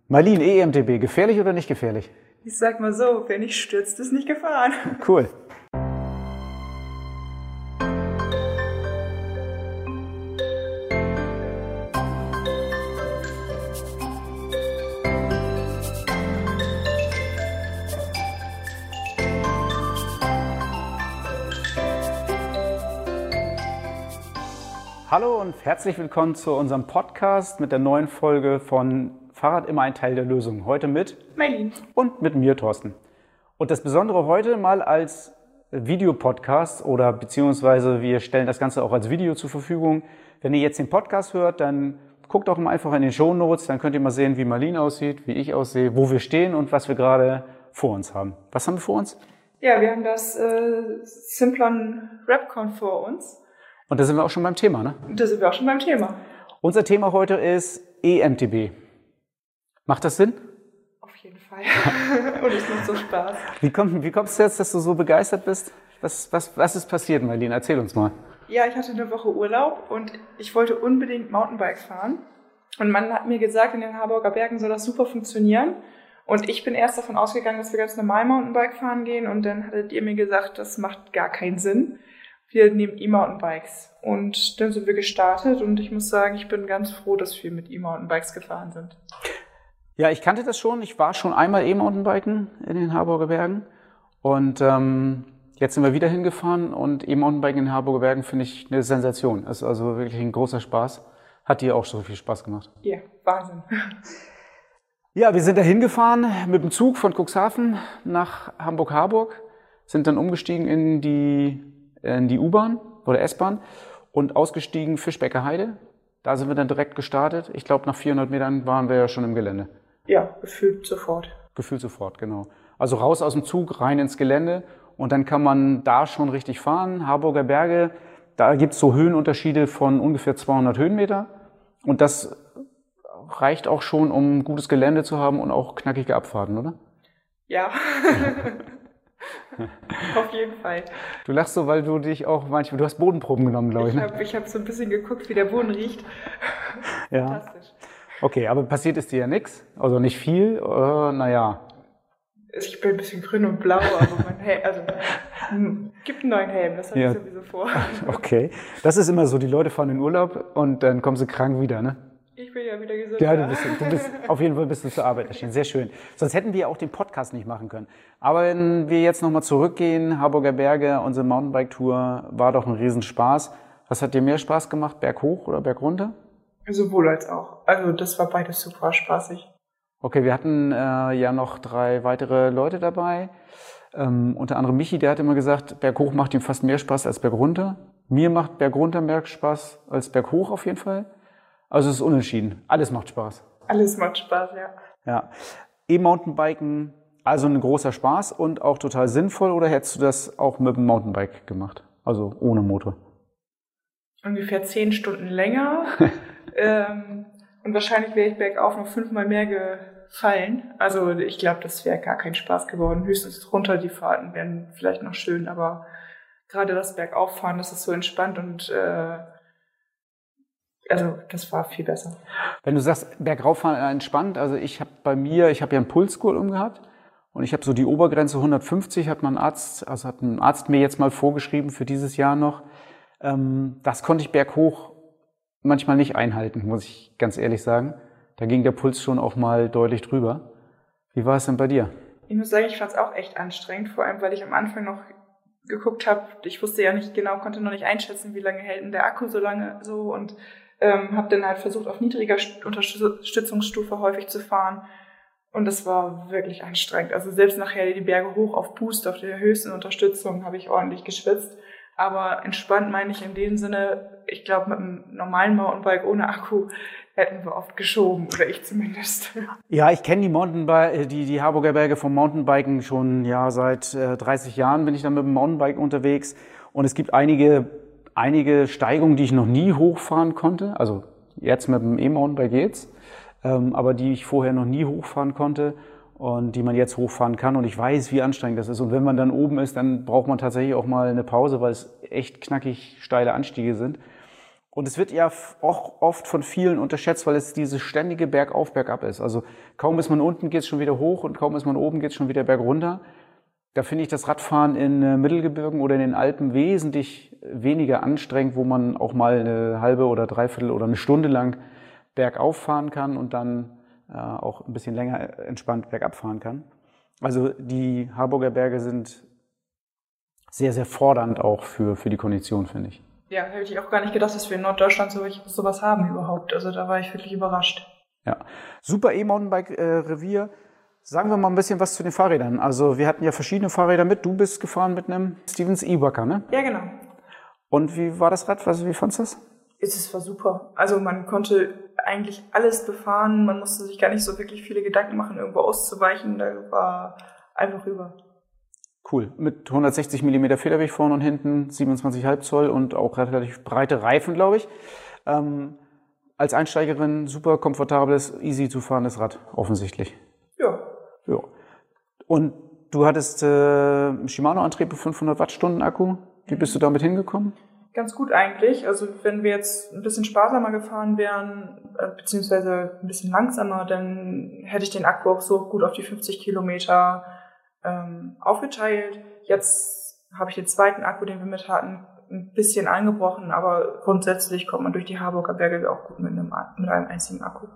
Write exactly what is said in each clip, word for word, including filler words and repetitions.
Marlin, E M T B, gefährlich oder nicht gefährlich? Ich sag mal so, wer nicht stürzt, ist nicht gefahren. Cool. Hallo und herzlich willkommen zu unserem Podcast mit der neuen Folge von Fahrrad immer ein Teil der Lösung. Heute mit Marlin und mit mir, Thorsten. Und das Besondere heute mal als Videopodcast oder beziehungsweise wir stellen das Ganze auch als Video zur Verfügung. Wenn ihr jetzt den Podcast hört, dann guckt doch mal einfach in den Shownotes, dann könnt ihr mal sehen, wie Marlin aussieht, wie ich aussehe, wo wir stehen und was wir gerade vor uns haben. Was haben wir vor uns? Ja, wir haben das äh, Simplon Rapcon vor uns. Und da sind wir auch schon beim Thema, ne? Und da sind wir auch schon beim Thema. Unser Thema heute ist E M T B. Macht das Sinn? Auf jeden Fall. Und es macht so Spaß. Wie, komm, wie kommst du jetzt, dass du so begeistert bist? Was, was, was ist passiert, Marlin? Erzähl uns mal. Ja, ich hatte eine Woche Urlaub und ich wollte unbedingt Mountainbike fahren. Und man hat mir gesagt, in den Harburger Bergen soll das super funktionieren. Und ich bin erst davon ausgegangen, dass wir ganz normal Mountainbike fahren gehen. Und dann hattet ihr mir gesagt, das macht gar keinen Sinn. Wir nehmen E-Mountainbikes. Und dann sind wir gestartet und ich muss sagen, ich bin ganz froh, dass wir mit E-Mountainbikes gefahren sind. Ja, ich kannte das schon. Ich war schon einmal E-Mountainbiken in den Harburger Bergen. Und ähm, jetzt sind wir wieder hingefahren und E-Mountainbiken in den Harburger Bergen finde ich eine Sensation. Das ist also wirklich ein großer Spaß. Hat dir auch so viel Spaß gemacht? Ja, Wahnsinn. Ja, wir sind da hingefahren mit dem Zug von Cuxhaven nach Hamburg-Harburg, sind dann umgestiegen in die in die U-Bahn oder S-Bahn und ausgestiegen Fischbecker Heide. Da sind wir dann direkt gestartet. Ich glaube, nach vierhundert Metern waren wir ja schon im Gelände. Ja, gefühlt sofort. Gefühlt sofort, genau. Also raus aus dem Zug, rein ins Gelände und dann kann man da schon richtig fahren. Harburger Berge, da gibt es so Höhenunterschiede von ungefähr zweihundert Höhenmeter und das reicht auch schon, um gutes Gelände zu haben und auch knackige Abfahrten, oder? Ja. Auf jeden Fall. Du lachst so, weil du dich auch manchmal, du hast Bodenproben genommen, glaube ich. Ich ne? habe ich hab so ein bisschen geguckt, wie der Boden riecht. Ja. Fantastisch. Okay, aber passiert ist dir ja nichts, also nicht viel, äh, naja. Ich bin ein bisschen grün und blau, aber mein Helm, also hm, gibt einen neuen Helm, das habe ja. ich sowieso vor. Okay, das ist immer so, die Leute fahren in Urlaub und dann kommen sie krank wieder, ne? Ich bin ja wieder gesund. Ja, du bist, du bist auf jeden Fall bist du zur Arbeit erschienen. Sehr schön. Sonst hätten wir auch den Podcast nicht machen können. Aber wenn wir jetzt nochmal zurückgehen, Harburger Berge, unsere Mountainbike-Tour war doch ein Riesenspaß. Was hat dir mehr Spaß gemacht, berghoch oder bergunter? Sowohl als auch. Also das war beides super spaßig. Okay, wir hatten äh, ja noch drei weitere Leute dabei. Ähm, unter anderem Michi, der hat immer gesagt, berghoch macht ihm fast mehr Spaß als bergunter. Mir macht bergunter mehr Spaß als berghoch auf jeden Fall. Also es ist unentschieden. Alles macht Spaß. Alles macht Spaß, ja. Ja. E-Mountainbiken, also ein großer Spaß und auch total sinnvoll, oder hättest du das auch mit dem Mountainbike gemacht? Also ohne Motor? Ungefähr zehn Stunden länger. ähm, und wahrscheinlich wäre ich bergauf noch fünfmal mehr gefallen. Also ich glaube, das wäre gar kein Spaß geworden. Höchstens runter, die Fahrten wären vielleicht noch schön, aber gerade das Bergauffahren, das ist so entspannt und äh, also das war viel besser. Wenn du sagst, bergauffahren entspannt, also ich habe bei mir, ich habe ja einen Pulsgurt umgehabt und ich habe so die Obergrenze hundertfünfzig, hat mein Arzt, also hat ein Arzt mir jetzt mal vorgeschrieben für dieses Jahr noch. Ähm, das konnte ich berghoch manchmal nicht einhalten, muss ich ganz ehrlich sagen. Da ging der Puls schon auch mal deutlich drüber. Wie war es denn bei dir? Ich muss sagen, ich fand es auch echt anstrengend, vor allem weil ich am Anfang noch geguckt habe. Ich wusste ja nicht genau, konnte noch nicht einschätzen, wie lange hält denn der Akku so lange so und Ähm, habe dann halt versucht, auf niedriger Unterstützungsstufe häufig zu fahren. Und das war wirklich anstrengend. Also selbst nachher die Berge hoch auf Boost, auf der höchsten Unterstützung, habe ich ordentlich geschwitzt. Aber entspannt meine ich in dem Sinne, ich glaube, mit einem normalen Mountainbike ohne Akku hätten wir oft geschoben, oder ich zumindest. Ja, ich kenne die Mountainbike, die, die Harburger Berge vom Mountainbiken schon ja seit äh, dreißig Jahren bin ich dann mit dem Mountainbike unterwegs. Und es gibt einige Einige Steigungen, die ich noch nie hochfahren konnte, also jetzt mit dem E-Mountainbike geht's, ähm, aber die ich vorher noch nie hochfahren konnte und die man jetzt hochfahren kann. Und ich weiß, wie anstrengend das ist. Und wenn man dann oben ist, dann braucht man tatsächlich auch mal eine Pause, weil es echt knackig steile Anstiege sind. Und es wird ja auch oft von vielen unterschätzt, weil es diese ständige Bergauf, Bergab ist. Also kaum ist man unten, geht es schon wieder hoch und kaum ist man oben, geht es schon wieder bergunter. Da finde ich das Radfahren in äh, Mittelgebirgen oder in den Alpen wesentlich weniger anstrengend, wo man auch mal eine halbe oder dreiviertel oder eine Stunde lang bergauf fahren kann und dann äh, auch ein bisschen länger entspannt bergab fahren kann. Also die Harburger Berge sind sehr, sehr fordernd auch für, für die Kondition, finde ich. Ja, hätte ich auch gar nicht gedacht, dass wir in Norddeutschland so, sowas haben überhaupt. Also da war ich wirklich überrascht. Ja, super E-Mountainbike-Revier. Sagen wir mal ein bisschen was zu den Fahrrädern. Also wir hatten ja verschiedene Fahrräder mit. Du bist gefahren mit einem Stevens E-Wacker, ne? Ja, genau. Und wie war das Rad? Also, wie fandst du das? Es war super. Also man konnte eigentlich alles befahren. Man musste sich gar nicht so wirklich viele Gedanken machen, irgendwo auszuweichen. Da war einfach rüber. Cool. Mit hundertsechzig Millimeter Federweg vorne und hinten, siebenundzwanzig Komma fünf Zoll und auch relativ breite Reifen, glaube ich. Ähm, als Einsteigerin super komfortables, easy zu fahrendes Rad, offensichtlich. Ja. Ja. Und du hattest äh, Shimano-Antrieb, fünfhundert Wattstunden Akku. Wie bist du damit hingekommen? Ganz gut eigentlich. Also wenn wir jetzt ein bisschen sparsamer gefahren wären, äh, beziehungsweise ein bisschen langsamer, dann hätte ich den Akku auch so gut auf die fünfzig Kilometer ähm, aufgeteilt. Jetzt habe ich den zweiten Akku, den wir mit hatten, ein bisschen angebrochen, aber grundsätzlich kommt man durch die Harburger Berge auch gut mit einem, mit einem einzigen Akku.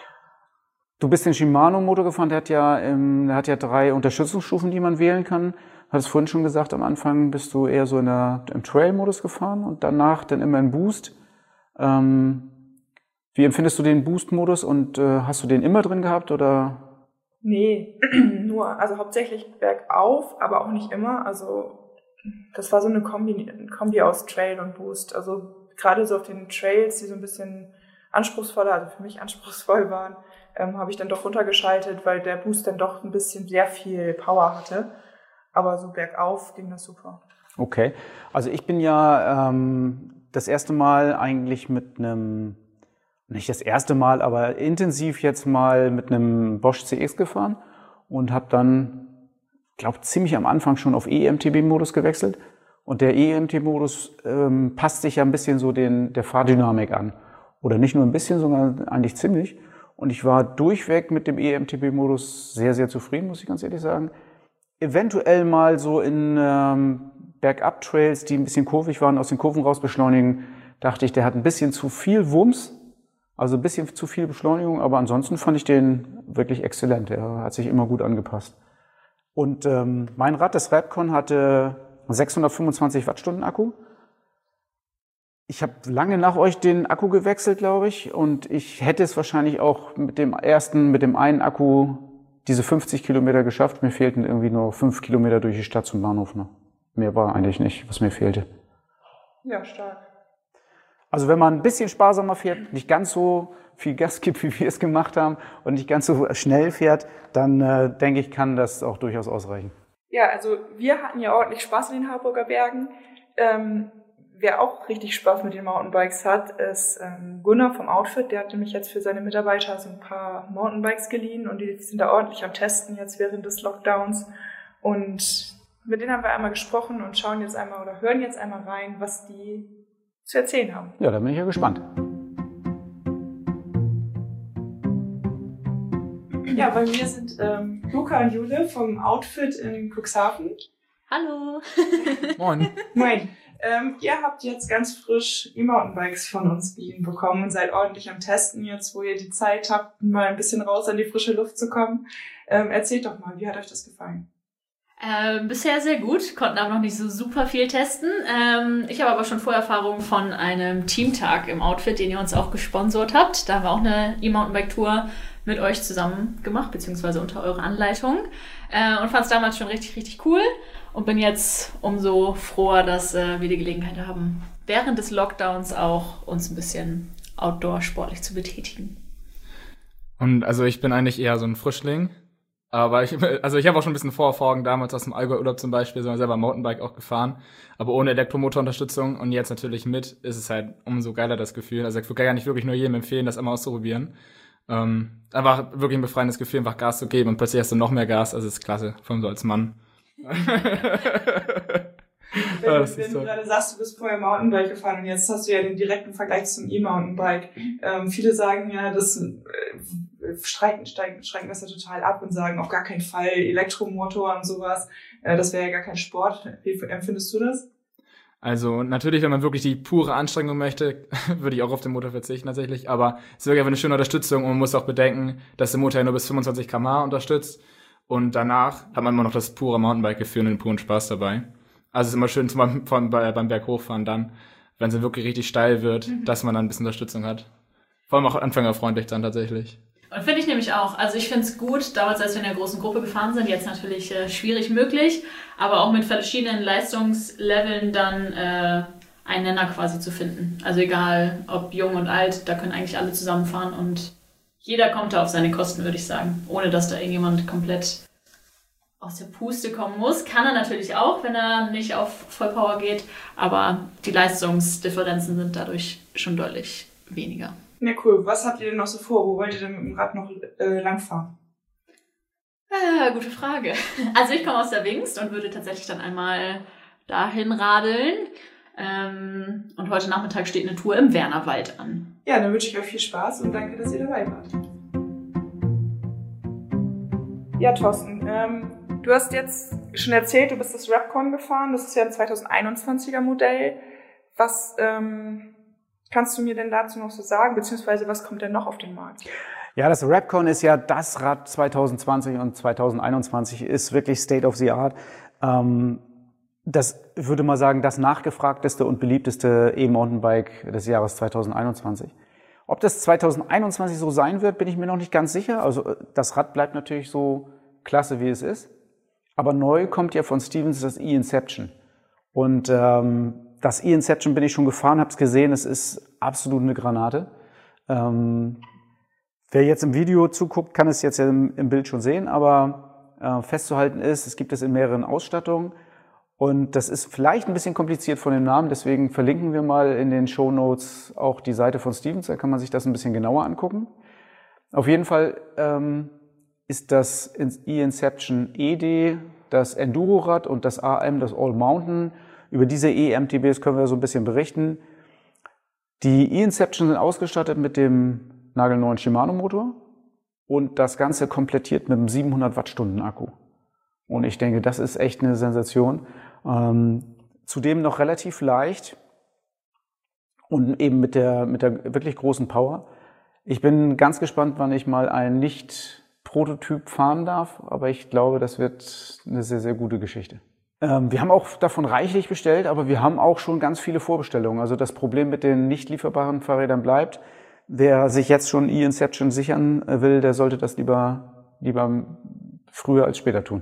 Du bist den Shimano-Motor gefahren, der hat ja, ähm, der hat ja drei Unterstützungsstufen, die man wählen kann. Hattest vorhin schon gesagt, am Anfang bist du eher so in der, im Trail-Modus gefahren und danach dann immer im Boost. Ähm, wie empfindest du den Boost-Modus und äh, hast du den immer drin gehabt oder? Nee, nur, also hauptsächlich bergauf, aber auch nicht immer. Also das war so eine Kombi, eine Kombi aus Trail und Boost. Also gerade so auf den Trails, die so ein bisschen anspruchsvoller, also für mich anspruchsvoll waren, ähm, habe ich dann doch runtergeschaltet, weil der Boost dann doch ein bisschen sehr viel Power hatte. Aber so bergauf ging das super. Okay, also ich bin ja ähm, das erste Mal eigentlich mit einem, nicht das erste Mal, aber intensiv jetzt mal mit einem Bosch C X gefahren und habe dann, glaube ziemlich am Anfang schon auf E M T B-Modus gewechselt. Und der E M T B-Modus ähm, passt sich ja ein bisschen so den, der Fahrdynamik an. Oder nicht nur ein bisschen, sondern eigentlich ziemlich. Und ich war durchweg mit dem E M T B-Modus sehr, sehr zufrieden, muss ich ganz ehrlich sagen. Eventuell mal so in ähm, Bergab-Trails, die ein bisschen kurvig waren, aus den Kurven raus beschleunigen, dachte ich, der hat ein bisschen zu viel Wumms, also ein bisschen zu viel Beschleunigung, aber ansonsten fand ich den wirklich exzellent. Er hat sich immer gut angepasst. Und ähm, mein Rad, das Rapcon, hatte sechshundertfünfundzwanzig Wattstunden Akku. Ich habe lange nach euch den Akku gewechselt, glaube ich, und ich hätte es wahrscheinlich auch mit dem ersten, mit dem einen Akku diese fünfzig Kilometer geschafft. Mir fehlten irgendwie nur fünf Kilometer durch die Stadt zum Bahnhof. Ne? Mehr war eigentlich nicht, was mir fehlte. Ja, stark. Also wenn man ein bisschen sparsamer fährt, nicht ganz so viel Gas gibt, wie wir es gemacht haben, und nicht ganz so schnell fährt, dann äh, denke ich, kann das auch durchaus ausreichen. Ja, also wir hatten ja ordentlich Spaß in den Harburger Bergen. Ähm, wer auch richtig Spaß mit den Mountainbikes hat, ist ähm, Gunnar vom Outfit. Der hat nämlich jetzt für seine Mitarbeiter so ein paar Mountainbikes geliehen und die sind da ordentlich am Testen jetzt während des Lockdowns. Und mit denen haben wir einmal gesprochen und schauen jetzt einmal oder hören jetzt einmal rein, was die zu erzählen haben. Ja, da bin ich ja gespannt. Ja, bei mir sind ähm, Luca und Jule vom Outfit in Cuxhaven. Hallo. Moin. Moin. Ähm, ihr habt jetzt ganz frisch E-Mountainbikes von uns geliehen bekommen und seid ordentlich am Testen jetzt, wo ihr die Zeit habt, mal ein bisschen raus an die frische Luft zu kommen. Ähm, erzählt doch mal, wie hat euch das gefallen? Äh, bisher sehr gut, konnten aber noch nicht so super viel testen. Ähm, ich habe aber schon Vorerfahrungen von einem Teamtag im Outfit, den ihr uns auch gesponsert habt. Da haben wir auch eine E-Mountainbike-Tour mit euch zusammen gemacht, beziehungsweise unter eurer Anleitung. Äh, und fand es damals schon richtig, richtig cool. Und bin jetzt umso froher, dass äh, wir die Gelegenheit haben, während des Lockdowns auch uns ein bisschen outdoor-sportlich zu betätigen. Und also ich bin eigentlich eher so ein Frischling. Aber ich, also ich habe auch schon ein bisschen Vorerfahrung damals aus dem Allgäu-Urlaub zum Beispiel, sind wir selber Mountainbike auch gefahren, aber ohne Elektromotorunterstützung und jetzt natürlich mit, ist es halt umso geiler das Gefühl. Also ich würde gar nicht wirklich nur jedem empfehlen, das einmal auszuprobieren. Ähm, einfach wirklich ein befreiendes Gefühl, einfach Gas zu geben und plötzlich hast du noch mehr Gas, also das ist klasse, vor allem so als Mann. Wenn, Ja, das wenn ist du so. gerade sagst, du bist vorher Mountainbike gefahren und jetzt hast du ja den direkten Vergleich zum E-Mountainbike. Ähm, viele sagen ja, das äh, streiken, steigen, streiken das ja total ab und sagen auf gar keinen Fall Elektromotor und sowas. Äh, das wäre ja gar kein Sport. Wie empfindest du das? Also natürlich, wenn man wirklich die pure Anstrengung möchte, würde ich auch auf den Motor verzichten tatsächlich. Aber es ist wirklich einfach eine schöne Unterstützung und man muss auch bedenken, dass der Motor ja nur bis fünfundzwanzig Kilometer pro Stunde unterstützt. Und danach hat man immer noch das pure Mountainbike-Gefühl und den puren Spaß dabei. Also es ist immer schön, zum Beispiel beim, beim Berg hochfahren dann, wenn es wirklich richtig steil wird, mhm. dass man dann ein bisschen Unterstützung hat. Vor allem auch anfängerfreundlich dann tatsächlich. Und finde ich nämlich auch. Also ich finde es gut, damals, als wir in der großen Gruppe gefahren sind, jetzt natürlich äh, schwierig möglich, aber auch mit verschiedenen Leistungsleveln dann äh, einen Nenner quasi zu finden. Also egal, ob jung und alt, da können eigentlich alle zusammenfahren und jeder kommt da auf seine Kosten, würde ich sagen. Ohne dass da irgendjemand komplett aus der Puste kommen muss. Kann er natürlich auch, wenn er nicht auf Vollpower geht, aber die Leistungsdifferenzen sind dadurch schon deutlich weniger. Ja, cool. Was habt ihr denn noch so vor? Wo wollt ihr denn mit dem Rad noch äh, langfahren? Ah, gute Frage. Also ich komme aus der Wingst und würde tatsächlich dann einmal dahin radeln. Ähm, und heute Nachmittag steht eine Tour im Wernerwald an. Ja, dann wünsche ich euch viel Spaß und danke, dass ihr dabei wart. Ja, Thorsten, ähm, du hast jetzt schon erzählt, du bist das Rapcon gefahren. Das ist ja ein zwanzig einundzwanziger Modell. Was ähm, kannst du mir denn dazu noch so sagen? Beziehungsweise was kommt denn noch auf den Markt? Ja, das Rapcon ist ja das Rad zwanzig zwanzig und zwanzig einundzwanzig, ist wirklich State of the Art. Ähm, das würde mal sagen, das nachgefragteste und beliebteste E-Mountainbike des Jahres zwanzig einundzwanzig. Ob das zwanzig einundzwanzig so sein wird, bin ich mir noch nicht ganz sicher. Also das Rad bleibt natürlich so klasse, wie es ist. Aber neu kommt ja von Stevens das E-Inception. Und ähm, das E-Inception bin ich schon gefahren, habe es gesehen, es ist absolut eine Granate. Ähm, wer jetzt im Video zuguckt, kann es jetzt ja im, im Bild schon sehen, aber äh, festzuhalten ist, es gibt es in mehreren Ausstattungen. Und das ist vielleicht ein bisschen kompliziert von dem Namen, deswegen verlinken wir mal in den Shownotes auch die Seite von Stevens, da kann man sich das ein bisschen genauer angucken. Auf jeden Fall ähm, ist das E-Inception E D, das Enduro-Rad und das A M, das All-Mountain. Über diese E-M T Bs können wir so ein bisschen berichten. Die E-Inception sind ausgestattet mit dem nagelneuen Shimano-Motor und das Ganze komplettiert mit einem siebenhundert Wattstunden Akku. Und ich denke, das ist echt eine Sensation. Ähm, zudem noch relativ leicht und eben mit der, mit der wirklich großen Power. Ich bin ganz gespannt, wann ich mal einen Nicht-Prototyp fahren darf, aber ich glaube, das wird eine sehr, sehr gute Geschichte. Ähm, wir haben auch davon reichlich bestellt, aber wir haben auch schon ganz viele Vorbestellungen. Also das Problem mit den nicht lieferbaren Fahrrädern bleibt. Wer sich jetzt schon E-Inception sichern will, der sollte das lieber, lieber früher als später tun.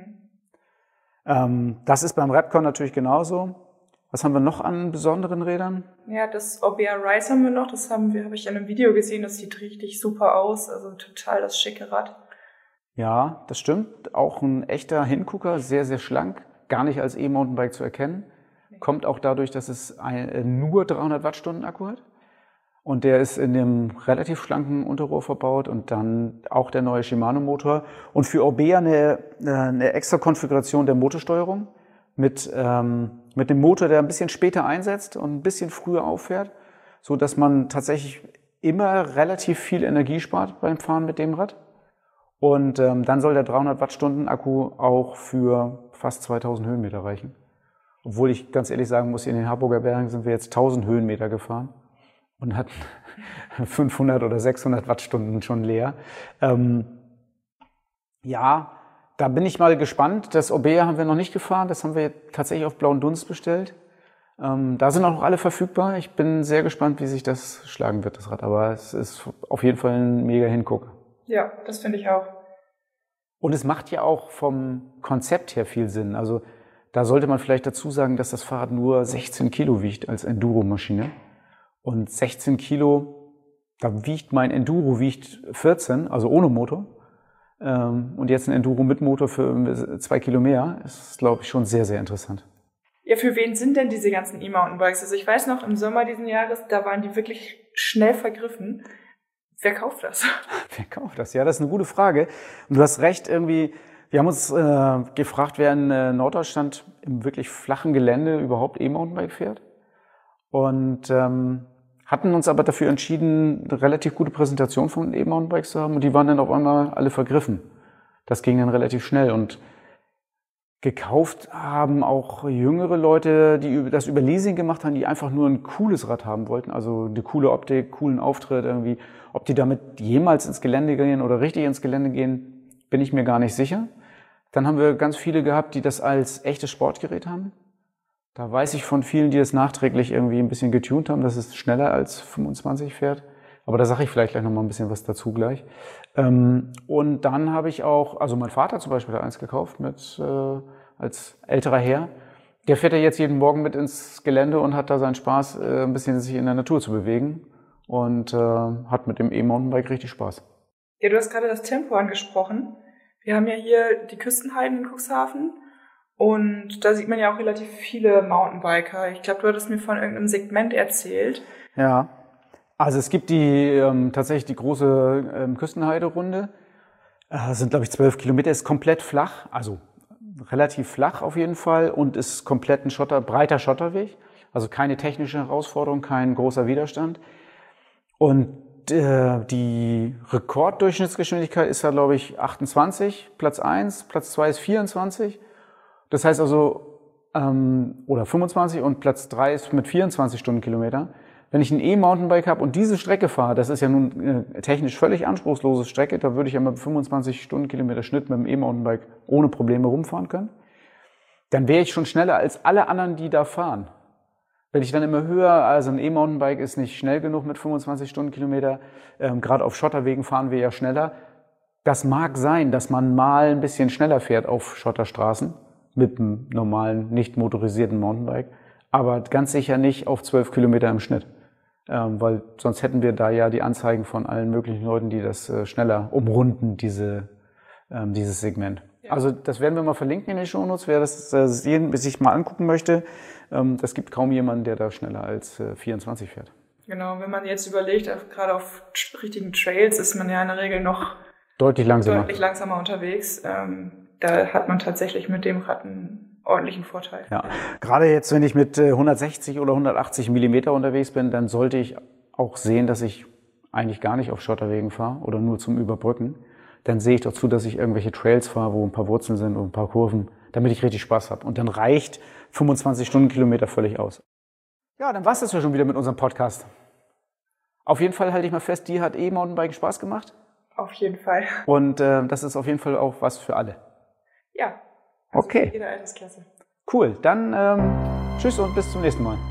Ähm, das ist beim Rapcon natürlich genauso. Was haben wir noch an besonderen Rädern? Ja, das Orbea Rise haben wir noch. Das haben wir, habe ich in einem Video gesehen. Das sieht richtig super aus. Also total das schicke Rad. Ja, das stimmt. Auch ein echter Hingucker, sehr, sehr schlank. Gar nicht als E-Mountainbike zu erkennen. Nee. Kommt auch dadurch, dass es ein, nur dreihundert Wattstunden Akku hat. Und der ist in dem relativ schlanken Unterrohr verbaut und dann auch der neue Shimano-Motor. Und für Orbea eine, eine extra Konfiguration der Motorsteuerung mit, ähm, mit dem Motor, der ein bisschen später einsetzt und ein bisschen früher auffährt, so dass man tatsächlich immer relativ viel Energie spart beim Fahren mit dem Rad. Und ähm, dann soll der dreihundert Wattstunden Akku auch für fast zweitausend Höhenmeter reichen. Obwohl ich ganz ehrlich sagen muss, in den Harburger Bergen sind wir jetzt tausend Höhenmeter gefahren und hatten fünfhundert oder sechshundert Wattstunden schon leer. Ähm, ja, da bin ich mal gespannt. Das Orbea haben wir noch nicht gefahren, das haben wir tatsächlich auf Blauen Dunst bestellt. Ähm, da sind auch noch alle verfügbar. Ich bin sehr gespannt, wie sich das schlagen wird, das Rad. Aber es ist auf jeden Fall ein mega Hingucker. Ja, das finde ich auch. Und es macht ja auch vom Konzept her viel Sinn. Also da sollte man vielleicht dazu sagen, dass das Fahrrad nur sechzehn Kilo wiegt als Enduro-Maschine. Und sechzehn Kilo, da wiegt mein Enduro wiegt vierzehn, also ohne Motor. Und jetzt ein Enduro mit Motor für zwei Kilo mehr, ist, glaube ich, schon sehr, sehr interessant. Ja, für wen sind denn diese ganzen E-Mountainbikes? Also ich weiß noch, im Sommer diesen Jahres, da waren die wirklich schnell vergriffen. Wer kauft das? Wer kauft das? Ja, das ist eine gute Frage. Und du hast recht, irgendwie Wir haben uns äh, gefragt, wer in äh, Norddeutschland im wirklich flachen Gelände überhaupt E-Mountainbike fährt. Und ähm, hatten uns aber dafür entschieden, eine relativ gute Präsentation von E-Mountainbikes zu haben. Und die waren dann auf einmal alle vergriffen. Das ging dann relativ schnell. Und gekauft haben auch jüngere Leute, die das über Leasing gemacht haben, die einfach nur ein cooles Rad haben wollten. Also eine coole Optik, coolen Auftritt irgendwie. Ob die damit jemals ins Gelände gehen oder richtig ins Gelände gehen, bin ich mir gar nicht sicher. Dann haben wir ganz viele gehabt, die das als echtes Sportgerät haben. Da weiß ich von vielen, die das nachträglich irgendwie ein bisschen getunt haben, dass es schneller als fünfundzwanzig fährt. Aber da sage ich vielleicht gleich noch mal ein bisschen was dazu gleich. Und dann habe ich auch, also mein Vater zum Beispiel hat eins gekauft mit äh, als älterer Herr. Der fährt ja jetzt jeden Morgen mit ins Gelände und hat da seinen Spaß, äh, ein bisschen sich in der Natur zu bewegen. Und äh, hat mit dem E-Mountainbike richtig Spaß. Ja, du hast gerade das Tempo angesprochen. Wir haben ja hier die Küstenheiden in Cuxhaven und da sieht man ja auch relativ viele Mountainbiker. Ich glaube, du hattest mir von irgendeinem Segment erzählt. Ja, also es gibt die ähm, tatsächlich die große ähm, Küstenheide-Runde. Das sind, glaube ich, zwölf Kilometer, ist komplett flach, also relativ flach auf jeden Fall und ist komplett ein Schotter, breiter Schotterweg. Also keine technische Herausforderung, kein großer Widerstand. Und die Rekorddurchschnittsgeschwindigkeit ist ja, glaube ich, achtundzwanzig, Platz eins, Platz zwei ist vierundzwanzig. Das heißt also, ähm, oder fünfundzwanzig und Platz drei ist mit vierundzwanzig Stundenkilometer. Wenn ich ein E-Mountainbike habe und diese Strecke fahre, das ist ja nun eine technisch völlig anspruchslose Strecke, da würde ich ja mit fünfundzwanzig Stundenkilometer Schnitt mit dem E-Mountainbike ohne Probleme rumfahren können. Dann wäre ich schon schneller als alle anderen, die da fahren. Wenn ich dann immer höher, also ein E-Mountainbike ist nicht schnell genug mit fünfundzwanzig Stundenkilometer, ähm, gerade auf Schotterwegen fahren wir ja schneller. Das mag sein, dass man mal ein bisschen schneller fährt auf Schotterstraßen mit einem normalen, nicht motorisierten Mountainbike, aber ganz sicher nicht auf zwölf Kilometer im Schnitt, ähm, weil sonst hätten wir da ja die Anzeigen von allen möglichen Leuten, die das äh, schneller umrunden, diese, ähm, dieses Segment. Ja. Also das werden wir mal verlinken in den Shownotes, wer das äh, sehen, sich mal angucken möchte. Es gibt kaum jemanden, der da schneller als vierundzwanzig fährt. Genau, wenn man jetzt überlegt, gerade auf richtigen Trails ist man ja in der Regel noch deutlich langsamer, deutlich langsamer unterwegs. Ähm, da hat man tatsächlich mit dem Rad einen ordentlichen Vorteil. Ja, gerade jetzt, wenn ich mit hundertsechzig oder hundertachtzig Millimeter unterwegs bin, dann sollte ich auch sehen, dass ich eigentlich gar nicht auf Schotterwegen fahre oder nur zum Überbrücken. Dann sehe ich doch zu, dass ich irgendwelche Trails fahre, wo ein paar Wurzeln sind und ein paar Kurven, damit ich richtig Spaß habe. Und dann reicht fünfundzwanzig Stundenkilometer völlig aus. Ja, dann war es das ja schon wieder mit unserem Podcast. Auf jeden Fall halte ich mal fest, dir hat E-Mountainbiken Spaß gemacht. Auf jeden Fall. Und äh, das ist auf jeden Fall auch was für alle. Ja. Also okay. Für jede Altersklasse. Cool. Dann ähm, tschüss und bis zum nächsten Mal.